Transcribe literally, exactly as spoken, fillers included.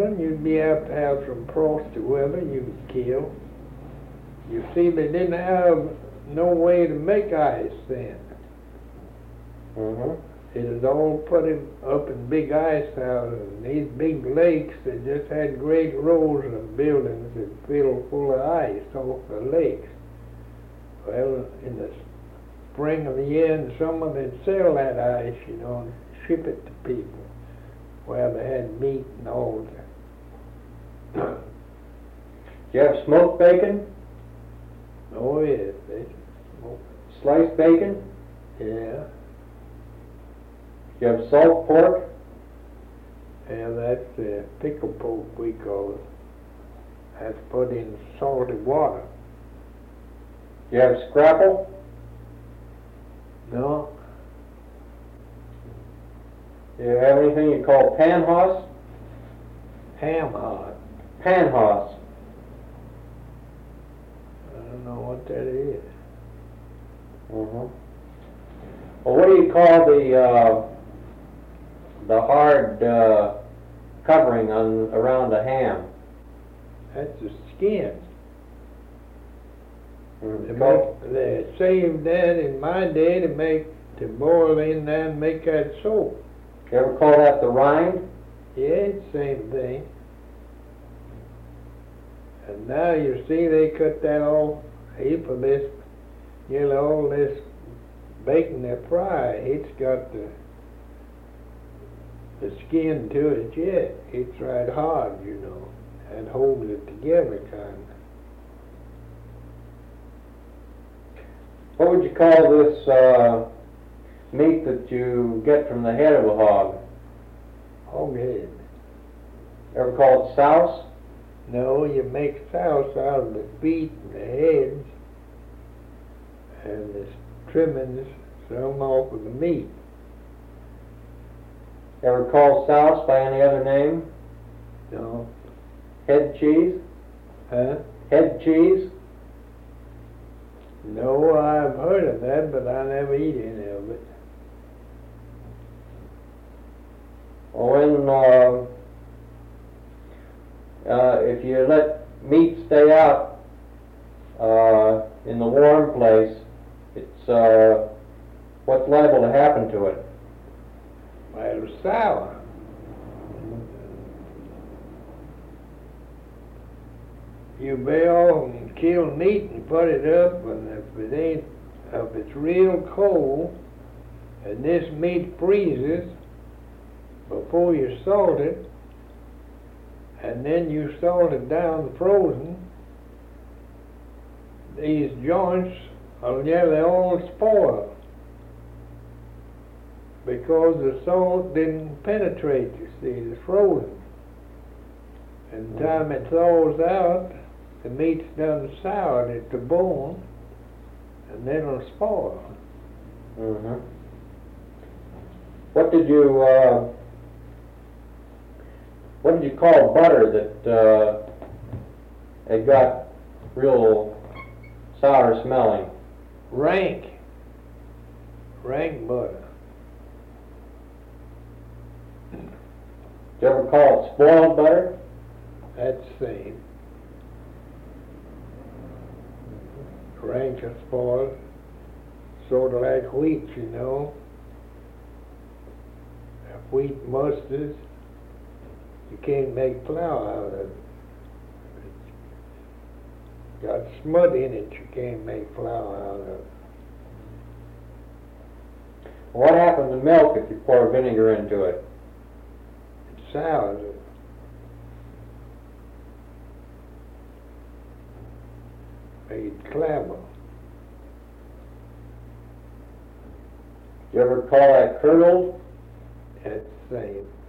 frozen, you'd be apt to have some frosty weather you could kill. You see, they didn't have no way to make ice then. Mm-hmm. It was all put in, up in big ice houses, and these big lakes, they just had great rows of buildings that filled full of ice off the lakes. Well, in the spring of the year and summer, they'd sell that ice, you know, and ship it to people where they had meat and all that. Do you have smoked bacon? Oh, yes, they smoke. Sliced bacon? Yeah. Do you have salt pork? Yeah, that's the pickle pork we call it. That's put in salted water. Do you have scrapple? No. Do you have anything you call panhoss? Ham hock. Panhoss. I don't know what that is. Mm-hmm. Well, what do you call the uh, the hard uh, covering on around a ham? That's the skin. Mm, They, call- make, they saved that in my day to make to boil in that and make that soap. You ever call that the rind? Yeah, it's the same thing. And now you see they cut that off heap of this, you know, all this bacon they fry. It's got the the skin to it yet. It's right hard, you know, and holds it together kind of. What would you call this uh, meat that you get from the head of a hog? Hog head. Ever call it souse? No, you make sauce out of the feet and the heads and the trimmings thrown off of the meat. Ever call souse by any other name? No. Head cheese? Huh? Head cheese? No, I've heard of that, but I never eat any of it. Well, when, uh, uh, if you let meat stay out uh, in the warm place, it's, uh, what's liable to happen to it? Well, it was sour. You bail and kill meat and put it up, and if it ain't, if it's real cold, and this meat freezes before you salt it, and then you salt it down frozen, these joints will nearly all spoil because the salt didn't penetrate, you see, it's frozen. And the time it thaws out, the meat's done soured at the bone, and then it'll spoil. Mm-hmm. What did you, uh, what did you call butter that uh, it got real sour smelling? Rank. Rank butter. Did you ever call it spoiled butter? That's the same. Rank is spoiled. Sort of like wheat, you know. If wheat musters, you can't make flour out of it. It's got smut in it, you can't make flour out of it. What happens to milk if you pour vinegar into it? It sours it. Made clabber. You ever call that curdled? That's the same.